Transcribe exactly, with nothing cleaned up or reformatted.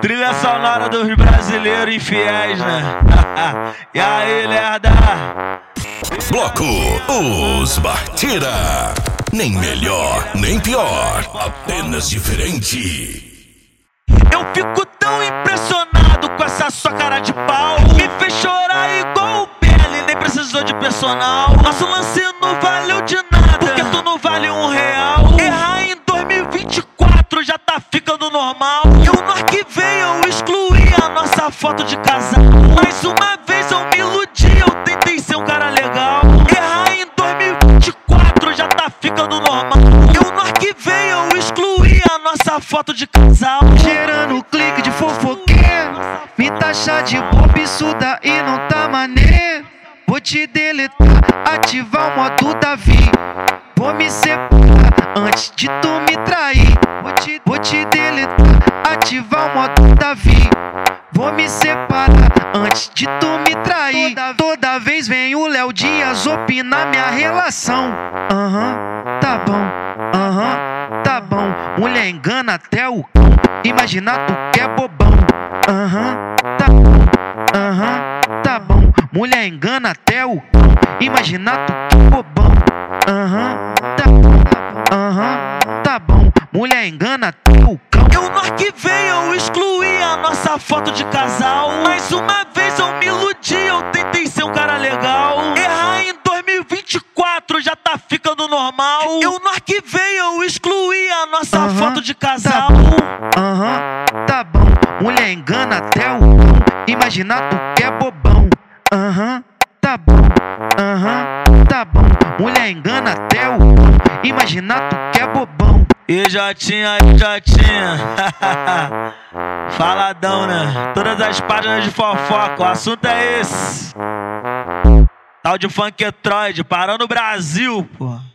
Trilha sonora dos brasileiros infiéis, né? E aí, lerda? Bloco Os Bartira. Nem melhor, nem pior, apenas diferente. Eu fico tão impressionado com essa sua cara de pau. Me fez chorar igual o Pele, nem precisou de personal. Nosso lance não valeu de nada, porque tu não vale um real. Errar em dois mil e vinte e quatro já tá ficando normal. Eu no arquivei, eu excluí a nossa foto de casal. Mais uma vez eu me iludi, eu tentei ser um cara legal. Errar em dois mil e vinte e quatro já tá ficando normal. Eu no arquivei, eu excluí a nossa foto de casal. Gerando clique de fofoqueiro, me taxar de bobo, isso daí não tá maneiro. Vou te deletar, ativar o modo Davi. Vou me separar antes de tu me trair. Vou te, vou te deletar, ativar o modo Davi. Vou me separar antes de tu me trair. Toda, toda vez vem o Léo Dias opinar minha relação. Aham, uhum, tá bom, aham, uhum, tá bom. Mulher engana até o cão, imagina tu que é bobão. Aham, uhum, tá bom, aham, uhum, tá bom. Mulher engana até o cão, imagina tu que é bobão. Aham, uhum, tá bom, aham, uhum, tá bom. Mulher engana até o cão. Eu no arquivei, eu excluí a nossa foto de casal. Mais uma vez eu me iludi, eu tentei ser um cara legal. Errar em dois mil e vinte e quatro já tá ficando normal. Eu no arquivei, eu excluí a nossa uhum, foto de casal. Aham, uhum, tá bom. Mulher engana até o cão, imagina tu que é bobão. Aham, uhum, tá bom. Aham, uhum, tá bom. Mulher engana até o cão, imagina tu que é bobão. E já tinha, já tinha. Faladão, né? Todas as páginas de fofoca, o assunto é esse. Tal de Funketroid, parando o Brasil, pô.